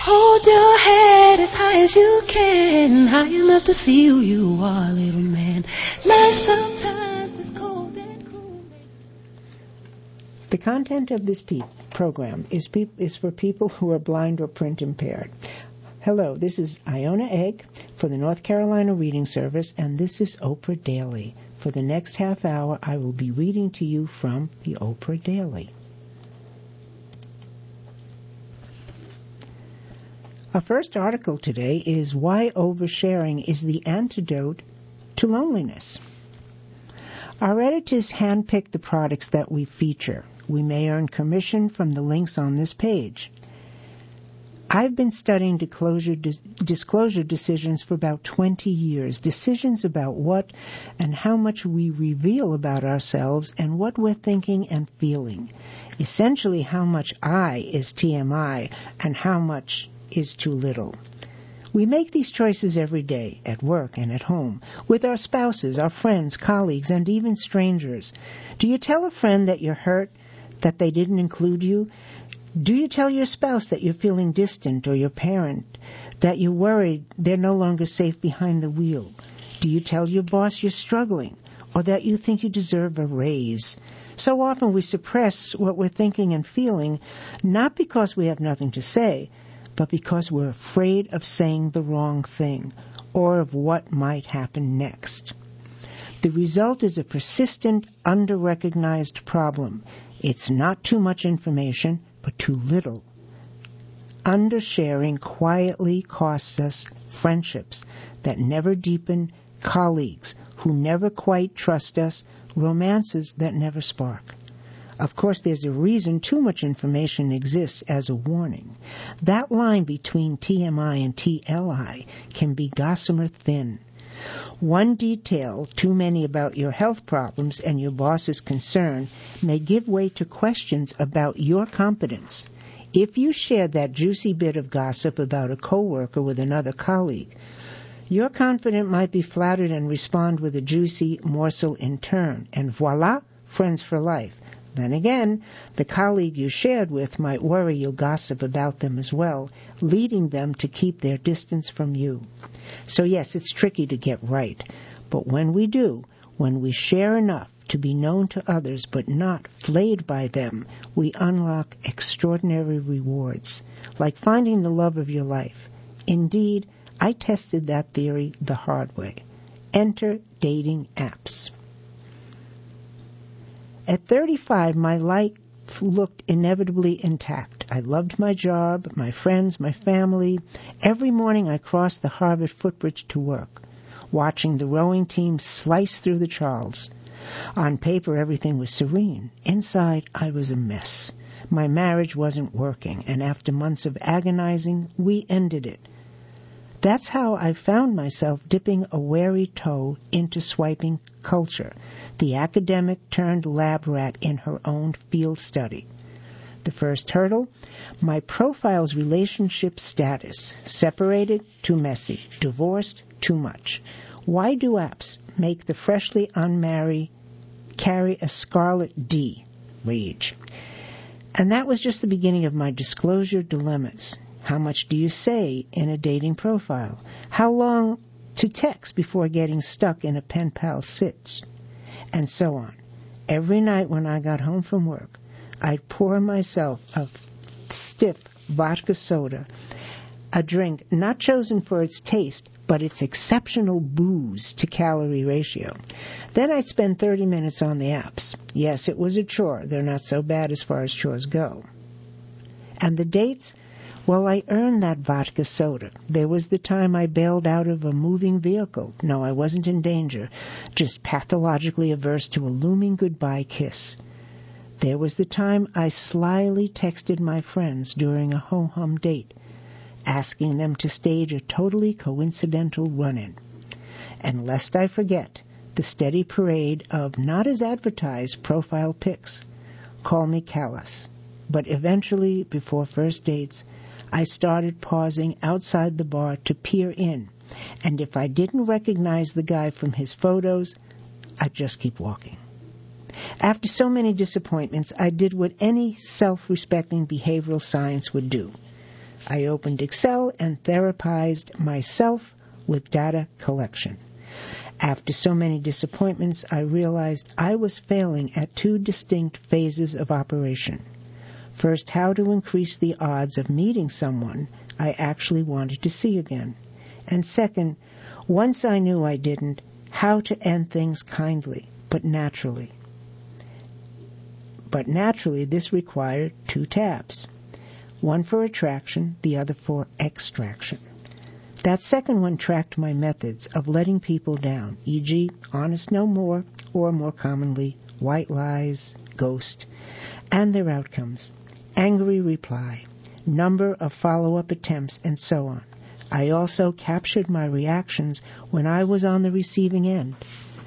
Hold your head as high as you can, high enough to see who you are, little man. Life sometimes is cold and cruel. The content of this program is for people who are blind or print impaired. Hello, this is Iona Egg for the North Carolina Reading Service, and this is Oprah Daily. For the next half hour, I will be reading to you from the Oprah Daily. Our first article today is Why Oversharing is the Antidote to Loneliness. Our editors handpick the products that we feature. We may earn commission from the links on this page. I've been studying disclosure decisions for about 20 years, decisions about what and how much we reveal about ourselves and what we're thinking and feeling. Essentially, how much I is TMI and how much is too little. We make these choices every day, at work and at home, with our spouses, our friends, colleagues, and even strangers. Do you tell a friend that you're hurt, that they didn't include you? Do you tell your spouse that you're feeling distant, or your parent that you're worried they're no longer safe behind the wheel? Do you tell your boss you're struggling, or that you think you deserve a raise? So often we suppress what we're thinking and feeling, not because we have nothing to say, but because we're afraid of saying the wrong thing, or of what might happen next. The result is a persistent, under-recognized problem. It's not too much information, but too little. Undersharing quietly costs us friendships that never deepen, colleagues who never quite trust us, romances that never spark. Of course, there's a reason too much information exists as a warning. That line between TMI and TLI can be gossamer thin. One detail too many about your health problems and your boss's concern may give way to questions about your competence. If you share that juicy bit of gossip about a coworker with another colleague, your confidant might be flattered and respond with a juicy morsel in turn, and voila, friends for life. Then again, the colleague you shared with might worry you'll gossip about them as well, leading them to keep their distance from you. So yes, it's tricky to get right, but when we do, when we share enough to be known to others but not flayed by them, we unlock extraordinary rewards, like finding the love of your life. Indeed, I tested that theory the hard way. Enter dating apps. At 35, my life looked inevitably intact. I loved my job, my friends, my family. Every morning I crossed the Harvard footbridge to work, watching the rowing team slice through the Charles. On paper, everything was serene. Inside, I was a mess. My marriage wasn't working, and after months of agonizing, we ended it. That's how I found myself dipping a wary toe into swiping culture, the academic turned lab rat in her own field study. The first hurdle, my profile's relationship status. Separated, too messy. Divorced, too much. Why do apps make the freshly unmarried carry a scarlet D? Rage. And that was just the beginning of my disclosure dilemmas. How much do you say in a dating profile? How long to text before getting stuck in a pen pal sitch? And so on. Every night when I got home from work, I'd pour myself a stiff vodka soda, a drink not chosen for its taste, but its exceptional booze to calorie ratio. Then I'd spend 30 minutes on the apps. Yes, it was a chore. They're not so bad as far as chores go. And the dates? Well, I earned that vodka soda. There was the time I bailed out of a moving vehicle. No, I wasn't in danger, just pathologically averse to a looming goodbye kiss. There was the time I slyly texted my friends during a ho-hum date, asking them to stage a totally coincidental run-in. And lest I forget, the steady parade of not-as-advertised profile pics. Call me callous. But eventually, before first dates, I started pausing outside the bar to peer in, and if I didn't recognize the guy from his photos, I'd just keep walking. After so many disappointments, I did what any self-respecting behavioral science would do. I opened Excel and therapized myself with data collection. After so many disappointments, I realized I was failing at two distinct phases of operation. First, how to increase the odds of meeting someone I actually wanted to see again. And second, once I knew I didn't, how to end things kindly, but naturally. But naturally, this required two tabs. One for attraction, the other for extraction. That second one tracked my methods of letting people down, e.g., honest no more, or more commonly, white lies, ghost, and their outcomes, angry reply, number of follow-up attempts, and so on. I also captured my reactions when I was on the receiving end.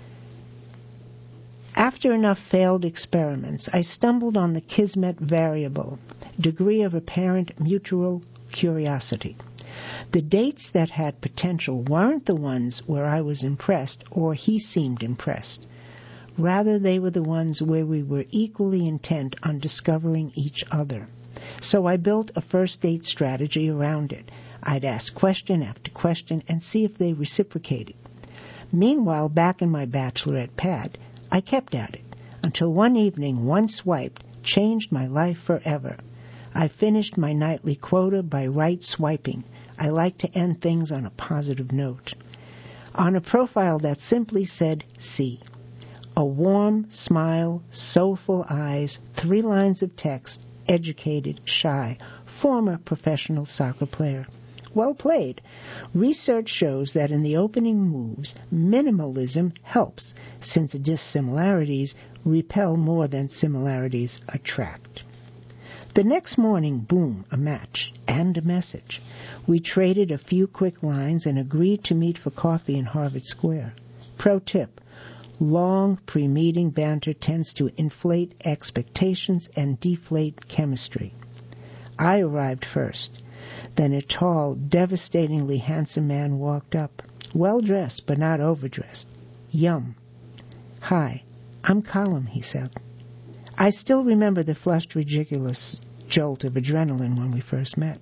After enough failed experiments, I stumbled on the Kismet variable, degree of apparent mutual curiosity. The dates that had potential weren't the ones where I was impressed or he seemed impressed. Rather, they were the ones where we were equally intent on discovering each other. So I built a first date strategy around it. I'd ask question after question and see if they reciprocated. Meanwhile, back in my bachelorette pad, I kept at it until one evening, one swipe changed my life forever. I finished my nightly quota by right swiping. I like to end things on a positive note. On a profile that simply said, see. A warm smile, soulful eyes, 3 lines of text, educated, shy, former professional soccer player. Well played. Research shows that in the opening moves, minimalism helps, since dissimilarities repel more than similarities attract. The next morning, boom, a match and a message. We traded a few quick lines and agreed to meet for coffee in Harvard Square. Pro tip, long pre-meeting banter tends to inflate expectations and deflate chemistry. I arrived first. Then a tall, devastatingly handsome man walked up, well-dressed but not overdressed. Yum. Hi, I'm Colin, he said. I still remember the flushed, ridiculous jolt of adrenaline when we first met.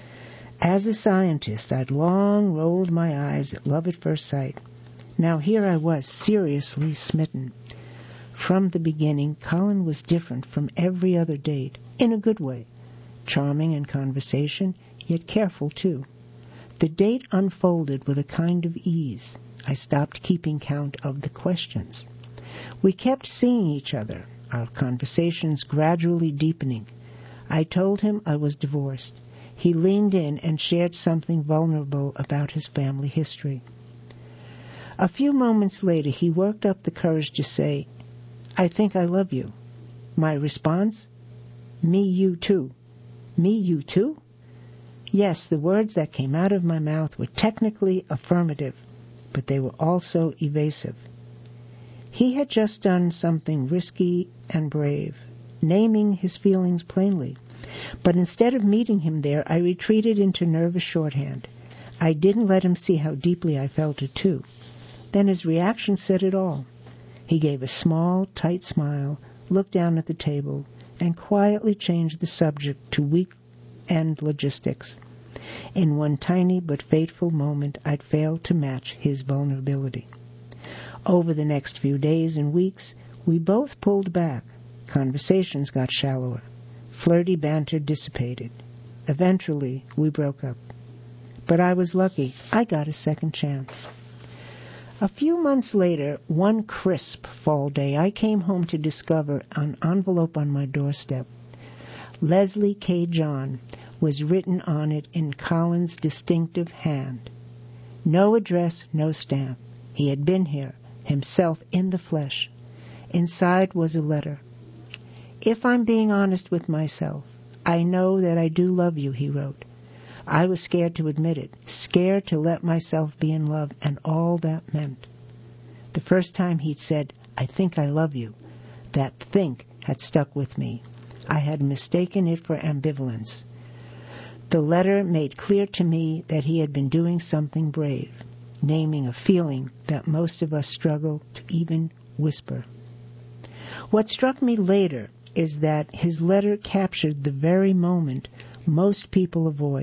As a scientist, I'd long rolled my eyes at love at first sight. Now here I was, seriously smitten. From the beginning, Colin was different from every other date, in a good way. Charming in conversation, yet careful too. The date unfolded with a kind of ease. I stopped keeping count of the questions. We kept seeing each other, our conversations gradually deepening. I told him I was divorced. He leaned in and shared something vulnerable about his family history. A few moments later, he worked up the courage to say, I think I love you. My response? Me, you too. Me, you too? Yes, the words that came out of my mouth were technically affirmative, but they were also evasive. He had just done something risky and brave, naming his feelings plainly. But instead of meeting him there, I retreated into nervous shorthand. I didn't let him see how deeply I felt it too. Then his reaction said it all. He gave a small, tight smile, looked down at the table, and quietly changed the subject to weekend logistics. In one tiny but fateful moment, I'd failed to match his vulnerability. Over the next few days and weeks, we both pulled back. Conversations got shallower. Flirty banter dissipated. Eventually, we broke up. But I was lucky. I got a second chance. A few months later, one crisp fall day, I came home to discover an envelope on my doorstep. Leslie K. John was written on it in Colin's distinctive hand. No address, no stamp. He had been here, himself in the flesh. Inside was a letter. If I'm being honest with myself, I know that I do love you, he wrote. I was scared to admit it, scared to let myself be in love and all that meant. The first time he'd said, I think I love you, that think had stuck with me. I had mistaken it for ambivalence. The letter made clear to me that he had been doing something brave, naming a feeling that most of us struggle to even whisper. What struck me later is that his letter captured the very moment most people avoid.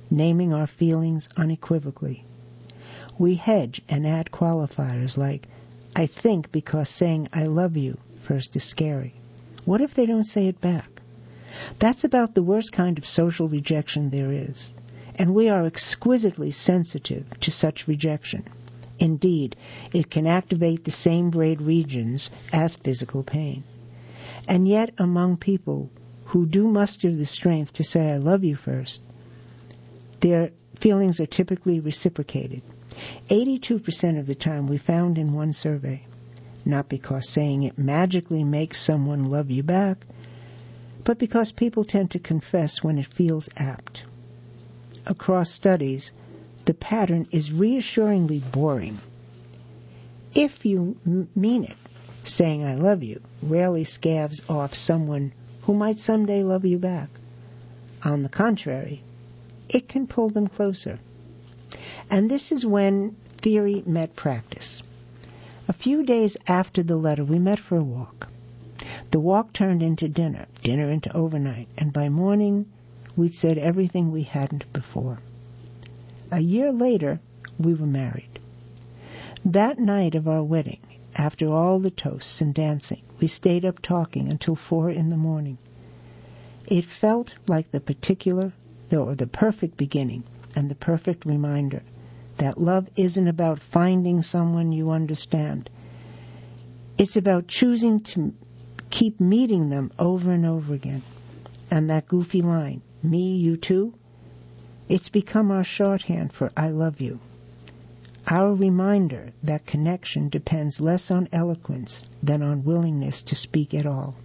naming our feelings unequivocally. We hedge and add qualifiers like, I think because saying I love you first is scary. What if they don't say it back? That's about the worst kind of social rejection there is, and we are exquisitely sensitive to such rejection. Indeed, it can activate the same brain regions as physical pain. And yet, among people who do muster the strength to say I love you first, their feelings are typically reciprocated. 82% of the time we found in one survey, not because saying it magically makes someone love you back, but because people tend to confess when it feels apt. Across studies, the pattern is reassuringly boring. If you mean it, saying I love you rarely scabs off someone who might someday love you back. On the contrary, it can pull them closer. And this is when theory met practice. A few days after the letter, we met for a walk. The walk turned into dinner into overnight, and by morning, we'd said everything we hadn't before. A year later, we were married. That night of our wedding, after all the toasts and dancing, we stayed up talking until 4 a.m. It felt like the perfect beginning and the perfect reminder that love isn't about finding someone you understand. It's about choosing to keep meeting them over and over again. And that goofy line, me, you too, it's become our shorthand for I love you. Our reminder that connection depends less on eloquence than on willingness to speak at all.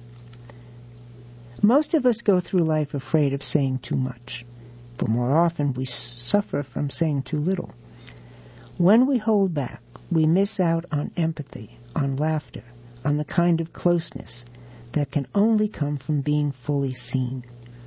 Most of us go through life afraid of saying too much, but more often we suffer from saying too little. When we hold back, we miss out on empathy, on laughter, on the kind of closeness that can only come from being fully seen.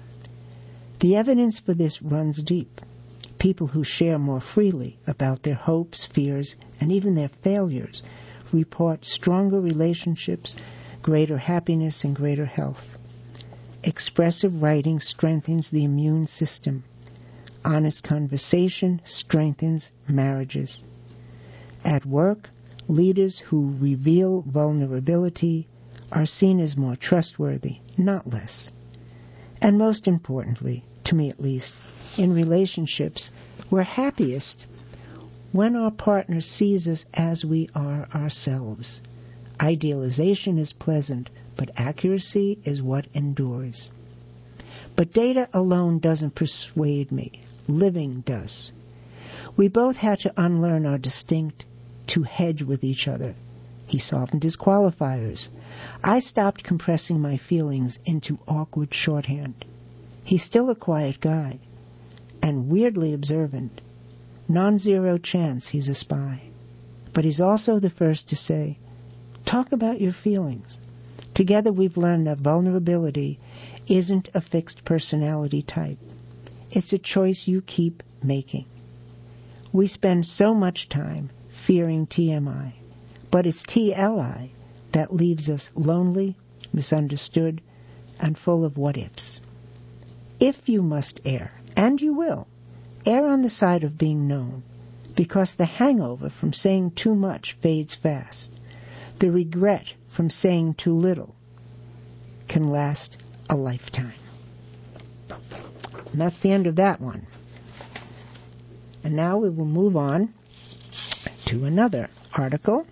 The evidence for this runs deep. People who share more freely about their hopes, fears, and even their failures report stronger relationships, greater happiness, and greater health. Expressive writing strengthens the immune system. Honest conversation strengthens marriages. At work, leaders who reveal vulnerability are seen as more trustworthy, not less. And most importantly, to me at least, in relationships, we're happiest when our partner sees us as we are ourselves. Idealization is pleasant, but accuracy is what endures. But data alone doesn't persuade me. Living does. We both had to unlearn our distinct to hedge with each other. He softened his qualifiers. I stopped compressing my feelings into awkward shorthand. He's still a quiet guy, and weirdly observant. Non-zero chance he's a spy. But he's also the first to say, talk about your feelings. Together we've learned that vulnerability isn't a fixed personality type. It's a choice you keep making. We spend so much time fearing TMI, but it's TLI that leaves us lonely, misunderstood, and full of what-ifs. If you must err, and you will, err on the side of being known, because the hangover from saying too much fades fast. The regret from saying too little can last a lifetime. And that's the end of that one. And now we will move on to another article.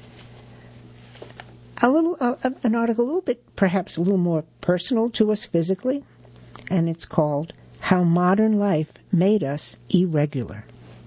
An article a little bit, perhaps a little more personal to us physically, and it's called How Modern Life Made Us Irregular.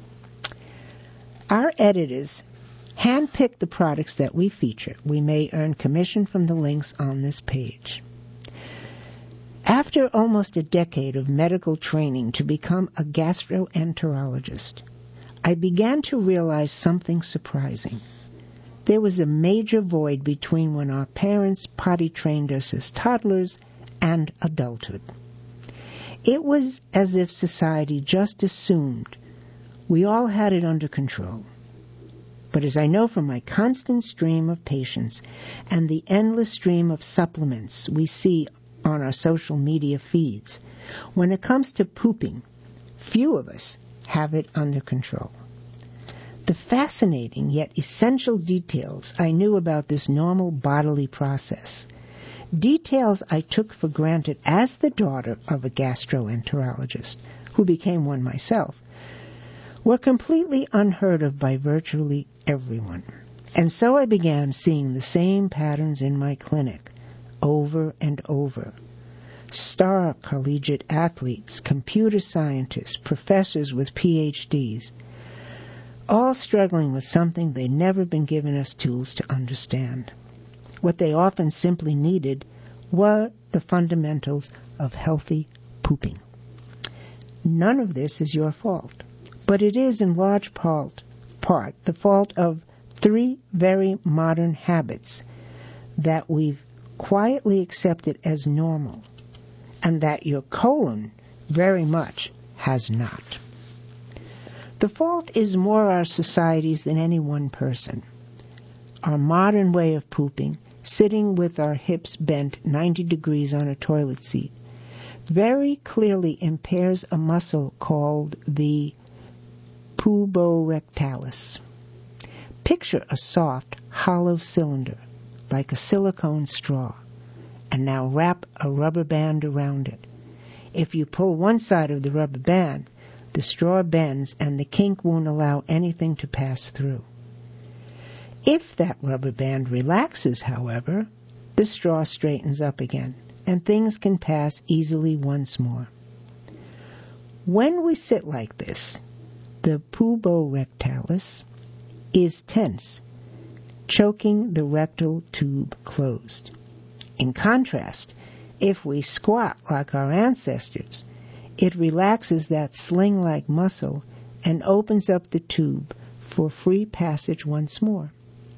Our editors handpick the products that we feature. We may earn commission from the links on this page. After almost a decade of medical training to become a gastroenterologist, I began to realize something surprising. There was a major void between when our parents potty trained us as toddlers and adulthood. It was as if society just assumed we all had it under control. But as I know from my constant stream of patients and the endless stream of supplements we see on our social media feeds, when it comes to pooping, few of us have it under control. The fascinating yet essential details I knew about this normal bodily process, details I took for granted as the daughter of a gastroenterologist, who became one myself, were completely unheard of by virtually everyone. And so I began seeing the same patterns in my clinic over and over. Star collegiate athletes, computer scientists, professors with PhDs, all struggling with something they'd never been given us tools to understand. What they often simply needed were the fundamentals of healthy pooping. None of this is your fault, but it is in large part the fault of 3 very modern habits that we've quietly accepted as normal, and that your colon very much has not. The fault is more our society's than any one person. Our modern way of pooping, sitting with our hips bent 90 degrees on a toilet seat, very clearly impairs a muscle called the puborectalis. Picture a soft, hollow cylinder, like a silicone straw, and now wrap a rubber band around it. If you pull one side of the rubber band, the straw bends and the kink won't allow anything to pass through. If that rubber band relaxes, however, the straw straightens up again, and things can pass easily once more. When we sit like this, the puborectalis is tense, choking the rectal tube closed. In contrast, if we squat like our ancestors, it relaxes that sling-like muscle and opens up the tube for free passage once more.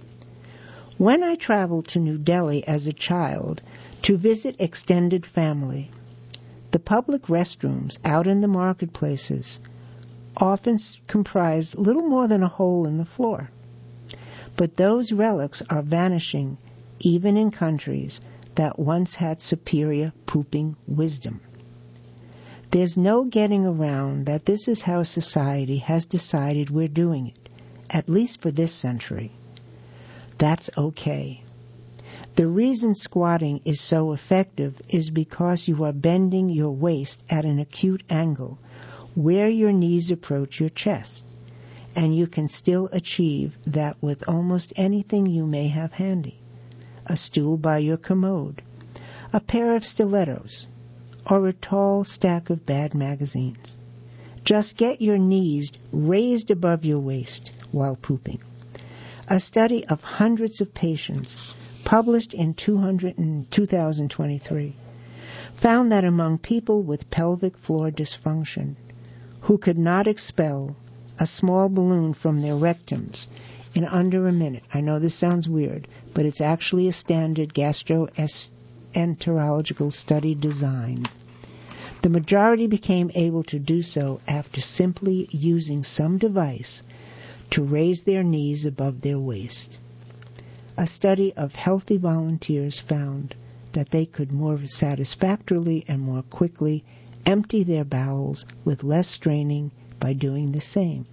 When I traveled to New Delhi as a child to visit extended family, the public restrooms out in the marketplaces often comprised little more than a hole in the floor. But those relics are vanishing even in countries that once had superior pooping wisdom. There's no getting around that this is how society has decided we're doing it, at least for this century. That's okay. The reason squatting is so effective is because you are bending your waist at an acute angle where your knees approach your chest, and you can still achieve that with almost anything you may have handy. A stool by your commode, a pair of stilettos, or a tall stack of bad magazines. Just get your knees raised above your waist while pooping. A study of hundreds of patients, published in 2023, found that among people with pelvic floor dysfunction who could not expel a small balloon from their rectums in under a minute. I know this sounds weird, but it's actually a standard gastroenterological study design. The majority became able to do so after simply using some device to raise their knees above their waist. A study of healthy volunteers found that they could more satisfactorily and more quickly empty their bowels with less straining by doing the same.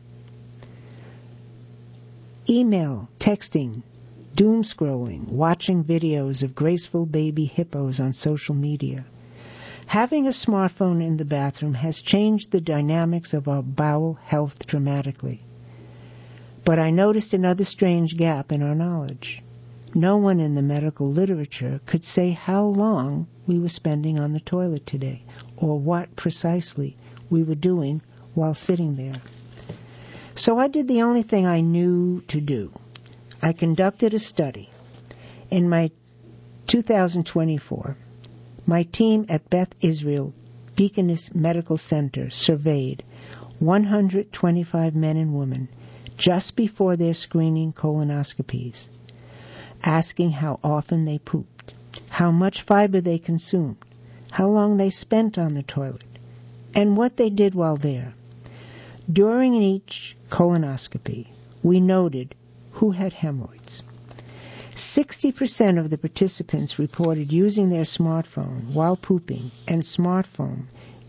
Email, texting, doom scrolling, watching videos of graceful baby hippos on social media. Having a smartphone in the bathroom has changed the dynamics of our bowel health dramatically. But I noticed another strange gap in our knowledge. No one in the medical literature could say how long we were spending on the toilet today, or what precisely we were doing while sitting there. So I did the only thing I knew to do. I conducted a study. In my 2024, my team at Beth Israel Deaconess Medical Center surveyed 125 men and women just before their screening colonoscopies, asking how often they pooped, how much fiber they consumed, how long they spent on the toilet, and what they did while there. During each colonoscopy, we noted who had hemorrhoids. 60% of the participants reported using their smartphone while pooping, and smartphone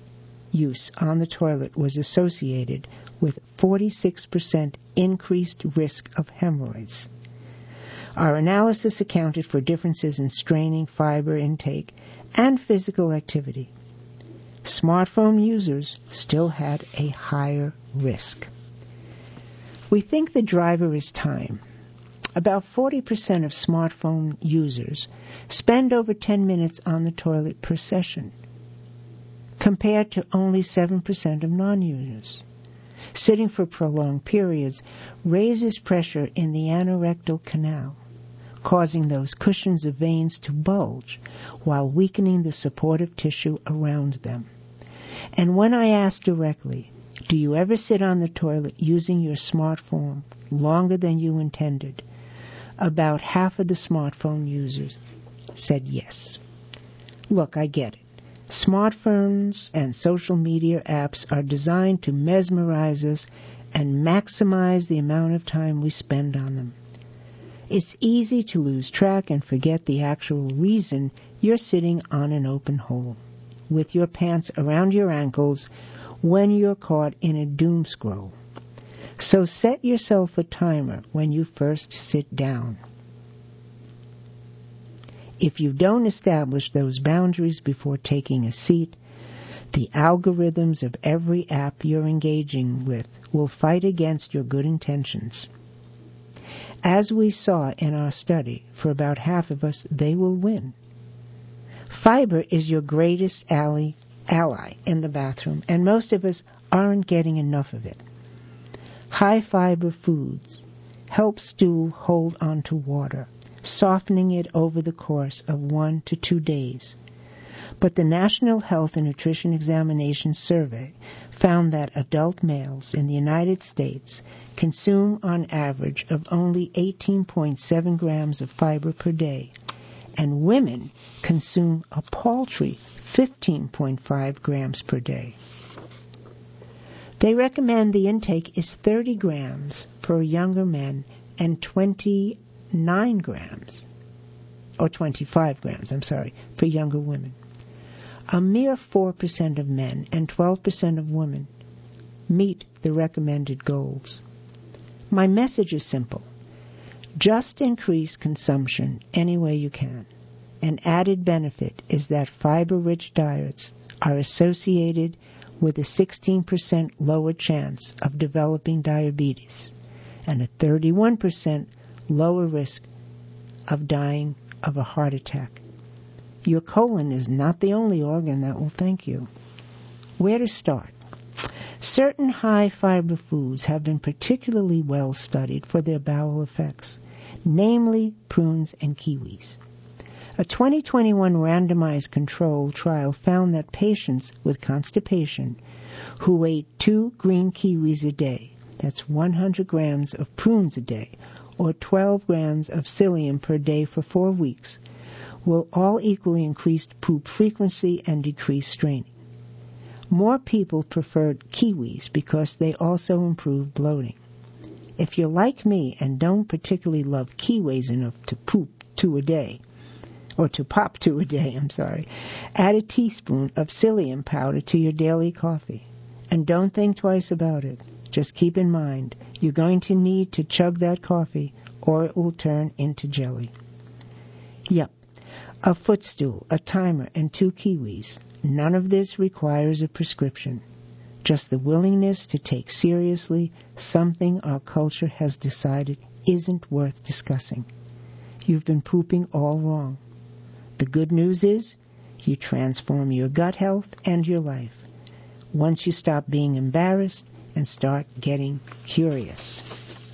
use on the toilet was associated with 46% increased risk of hemorrhoids. Our analysis accounted for differences in straining, fiber intake, and physical activity. Smartphone users still had a higher risk. We think the driver is time. About 40% of smartphone users spend over 10 minutes on the toilet per session, compared to only 7% of non-users. Sitting for prolonged periods raises pressure in the anorectal canal, causing those cushions of veins to bulge while weakening the supportive tissue around them. And when I asked directly, do you ever sit on the toilet using your smartphone longer than you intended? About half of the smartphone users said yes. Look, I get it. Smartphones and social media apps are designed to mesmerize us and maximize the amount of time we spend on them. It's easy to lose track and forget the actual reason you're sitting on an open hole, with your pants around your ankles when you're caught in a doom scroll. So set yourself a timer when you first sit down. If you don't establish those boundaries before taking a seat, the algorithms of every app you're engaging with will fight against your good intentions. As we saw in our study, for about half of us, they will win. Fiber is your greatest ally in the bathroom, and most of us aren't getting enough of it. High-fiber foods help stool hold onto water, softening it over the course of 1 to 2 days. But the National Health and Nutrition Examination Survey found that adult males in the United States consume on average of only 18.7 grams of fiber per day, and women consume a paltry 15.5 grams per day. They recommend the intake is 30 grams for younger men and 29 grams, or 25 grams, for younger women. A mere 4% of men and 12% of women meet the recommended goals. My message is simple. Just increase consumption any way you can. An added benefit is that fiber-rich diets are associated with a 16% lower chance of developing diabetes and a 31% lower risk of dying of a heart attack. Your colon is not the only organ that will thank you. Where to start? Certain high-fiber foods have been particularly well studied for their bowel effects, namely prunes and kiwis. A 2021 randomized controlled trial found that patients with constipation who ate 2 green kiwis a day, that's 100 grams of prunes a day, or 12 grams of psyllium per day for 4 weeks, will all equally increase poop frequency and decrease straining. More people preferred kiwis because they also improve bloating. If you're like me and don't particularly love kiwis enough to pop 2 a day, add a teaspoon of psyllium powder to your daily coffee. And don't think twice about it. Just keep in mind, you're going to need to chug that coffee or it will turn into jelly. Yep, a footstool, a timer, and 2 kiwis. None of this requires a prescription. Just the willingness to take seriously something our culture has decided isn't worth discussing. You've been pooping all wrong. The good news is you transform your gut health and your life once you stop being embarrassed and start getting curious.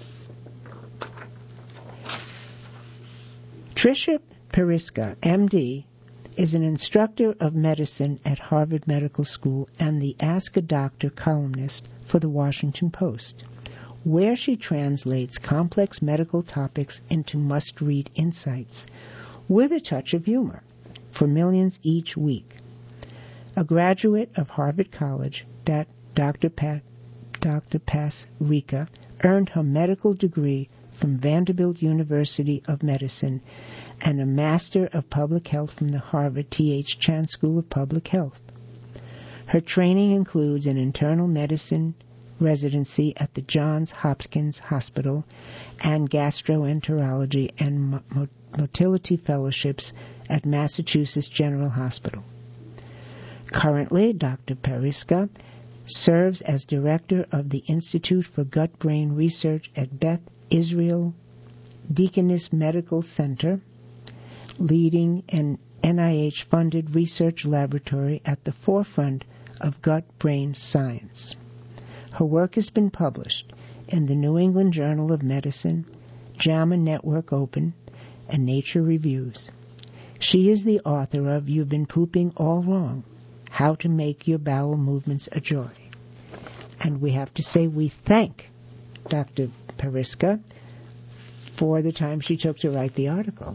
Tricia Periska, MD, is an instructor of medicine at Harvard Medical School and the Ask a Doctor columnist for the Washington Post, where she translates complex medical topics into must-read insights with a touch of humor for millions each week. A graduate of Harvard College, Dr. Pasricha earned her medical degree from Vanderbilt University of Medicine and a Master of Public Health from the Harvard T.H. Chan School of Public Health. Her training includes an internal medicine residency at the Johns Hopkins Hospital and gastroenterology and motility fellowships at Massachusetts General Hospital. Currently, Dr. Periska serves as director of the Institute for Gut-Brain Research at Beth Israel Deaconess Medical Center, leading an NIH-funded research laboratory at the forefront of gut-brain science. Her work has been published in the New England Journal of Medicine, JAMA Network Open, and Nature Reviews. She is the author of You've Been Pooping All Wrong, How to Make Your Bowel Movements a Joy. And we have to say we thank Dr. Periska for the time she took to write the article.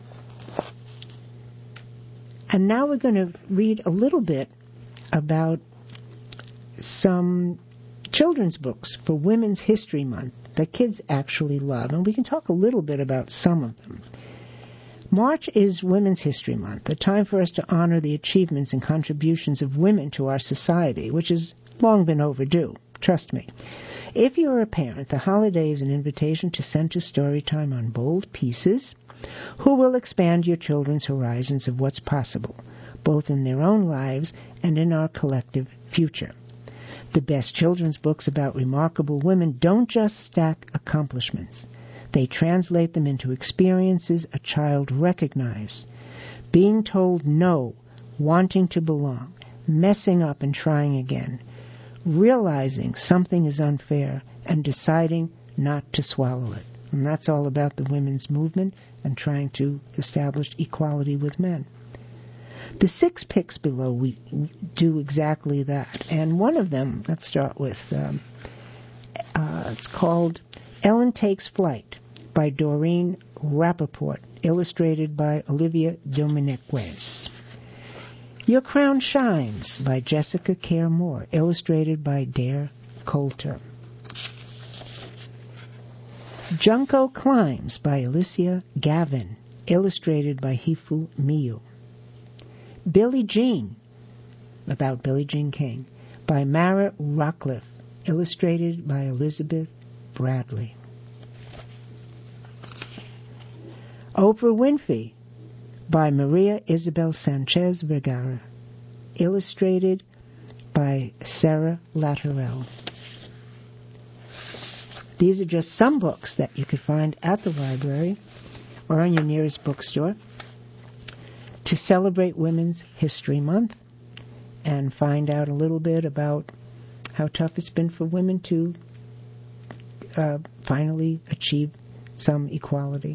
And now we're going to read a little bit about some children's books for Women's History Month that kids actually love, and we can talk a little bit about some of them. March is Women's History Month, a time for us to honor the achievements and contributions of women to our society, which has long been overdue, trust me. If you're a parent, the holiday is an invitation to center story time on bold pieces who will expand your children's horizons of what's possible, both in their own lives and in our collective future. The best children's books about remarkable women don't just stack accomplishments. They translate them into experiences a child recognizes. Being told no, wanting to belong, messing up and trying again, realizing something is unfair, and deciding not to swallow it. And that's all about the women's movement and trying to establish equality with men. The 6 picks below we do exactly that. And one of them, let's start with, it's called Ellen Takes Flight by Doreen Rappaport, illustrated by Olivia Dominiquez. Your Crown Shines by Jessica Care Moore, illustrated by Dare Coulter. Junko Climbs by Alicia Gavin, illustrated by Hifu Miyu. Billie Jean, about Billie Jean King, by Mara Rockcliffe, illustrated by Elizabeth Bradley. Oprah Winfrey by Maria Isabel Sanchez Vergara, illustrated by Sarah Latterell. These are just some books that you could find at the library or in your nearest bookstore to celebrate Women's History Month and find out a little bit about how tough it's been for women to finally achieve some equality.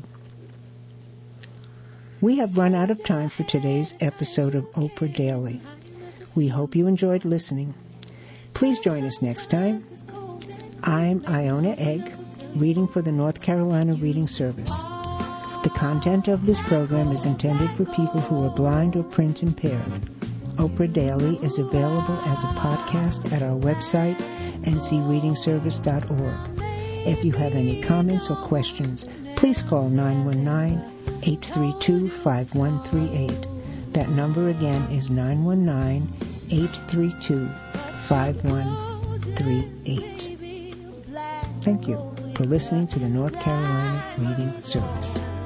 We have run out of time for today's episode of Oprah Daily. We hope you enjoyed listening. Please join us next time. I'm Iona Egg, reading for the North Carolina Reading Service. The content of this program is intended for people who are blind or print impaired. Oprah Daily is available as a podcast at our website, ncreadingservice.org. If you have any comments or questions, please call 919-832-5138. That number again is 919-832-5138. Thank you for listening to the North Carolina Reading Service.